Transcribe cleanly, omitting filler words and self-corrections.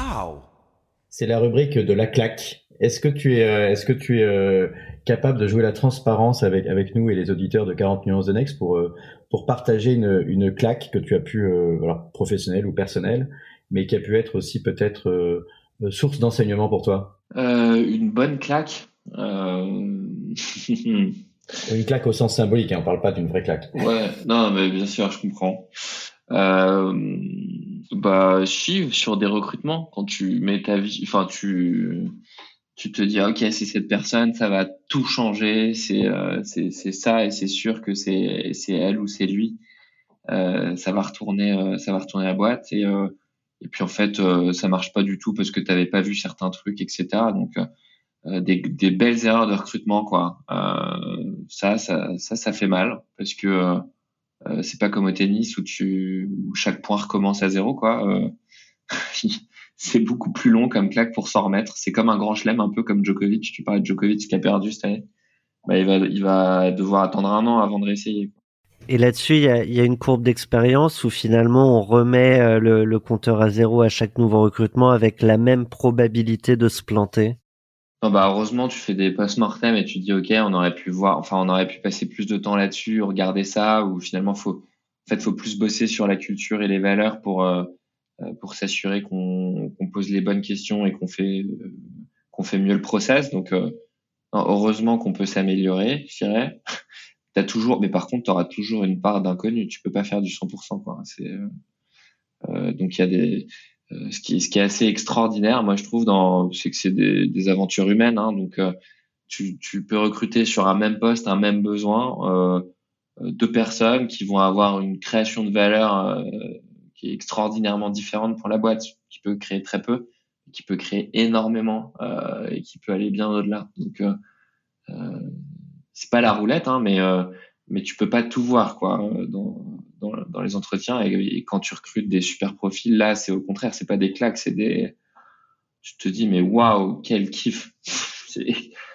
C'est la rubrique de la claque. Est-ce que tu es capable de jouer la transparence avec nous et les auditeurs de 40 nuances de Next pour partager une claque que tu as pu, alors professionnelle ou personnelle, mais qui a pu être aussi peut-être source d'enseignement pour toi? Une bonne claque. Une claque au sens symbolique, hein, on parle pas d'une vraie claque. Ouais, non, mais bien sûr, je comprends. Euh, Bah, si, sur des recrutements, quand tu mets ta vie, enfin, tu te dis, ok, c'est cette personne, ça va tout changer, c'est ça, et c'est sûr que c'est elle ou c'est lui. Ça va retourner la boîte, et puis en fait, ça marche pas du tout parce que t'avais pas vu certains trucs, etc. Donc, des belles erreurs de recrutement, quoi. Ça fait mal parce que c'est pas comme au tennis où chaque point recommence à zéro, quoi. C'est beaucoup plus long comme claque pour s'en remettre. C'est comme un grand chelem, un peu comme Djokovic. Tu parlais de Djokovic qui a perdu cette année. Bah, il va devoir attendre un an avant de réessayer. Et là-dessus, il y a une courbe d'expérience où finalement on remet le compteur à zéro à chaque nouveau recrutement avec la même probabilité de se planter. Non, bah, heureusement, tu fais des post-mortem et tu te dis, OK, on aurait pu passer plus de temps là-dessus, regarder ça, ou finalement, faut plus bosser sur la culture et les valeurs pour s'assurer qu'on pose les bonnes questions et qu'on fait mieux le process. Donc, non, heureusement qu'on peut s'améliorer, je dirais. Mais par contre, tu auras toujours une part d'inconnu. Tu peux pas faire du 100%, quoi. Donc il y a ce qui est assez extraordinaire, moi je trouve, c'est que c'est des aventures humaines, hein. Donc tu peux recruter sur un même poste, un même besoin, deux personnes qui vont avoir une création de valeur qui est extraordinairement différente pour la boîte, qui peut créer très peu, qui peut créer énormément et qui peut aller bien au-delà. Donc euh, c'est pas la roulette, hein, mais tu peux pas tout voir, quoi, dans les entretiens. Et quand tu recrutes des super profils, là, c'est au contraire, c'est pas des claques, tu te dis, mais waouh, quel kiff. C'est,